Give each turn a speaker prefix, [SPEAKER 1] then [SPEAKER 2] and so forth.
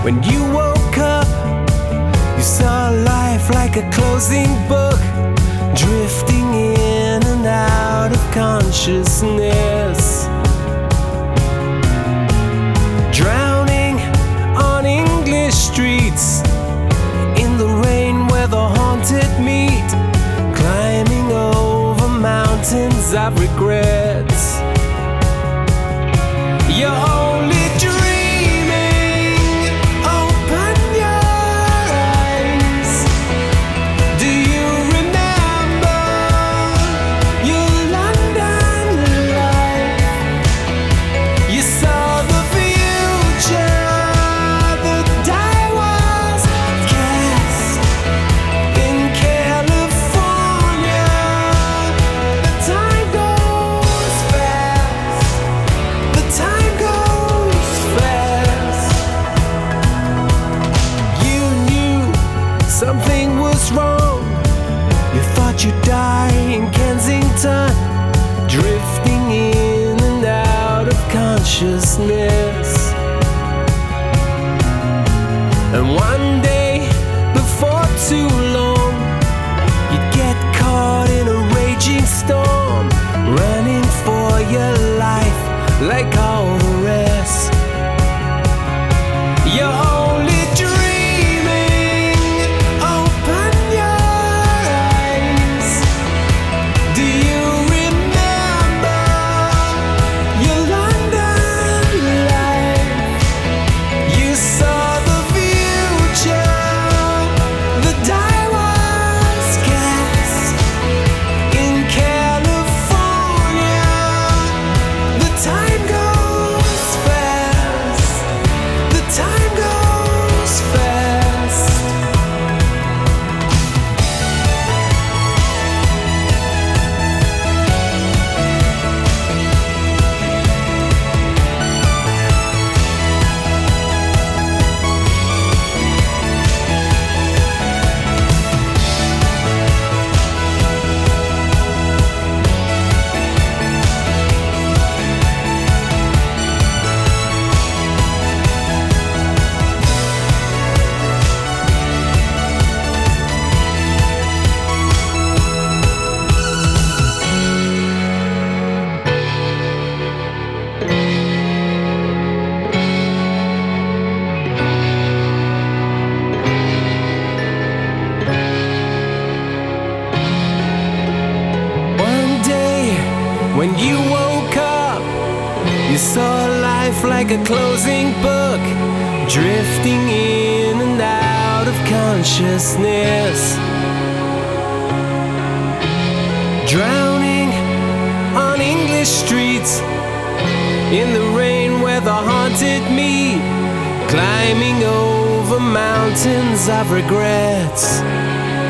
[SPEAKER 1] When you woke up, you saw life like a closing book, drifting in and out of consciousness, drowning on English streets, in the rain where the haunted meet, climbing over mountains of regrets. You're only dreaming. Open your eyes. Do you remember your London life? You saw the future. The die was cast in California. The time goes fast. The time goes fast. You knew something was wrong. You thought you'd die in Kensington, drifting in and out of consciousness. And one day, before too long, you'd get caught in a raging storm, running for your life like all the rest. You're only dreaming. Open your eyes. Do you remember your London life? You saw the future. The die was cast in California. The time goes fast. The time goes fast. One day, when you woke up, you saw life like a closing book, drifting in and out of consciousness, drowning on English streets, in the rain where the haunted meet, climbing over mountains of regrets.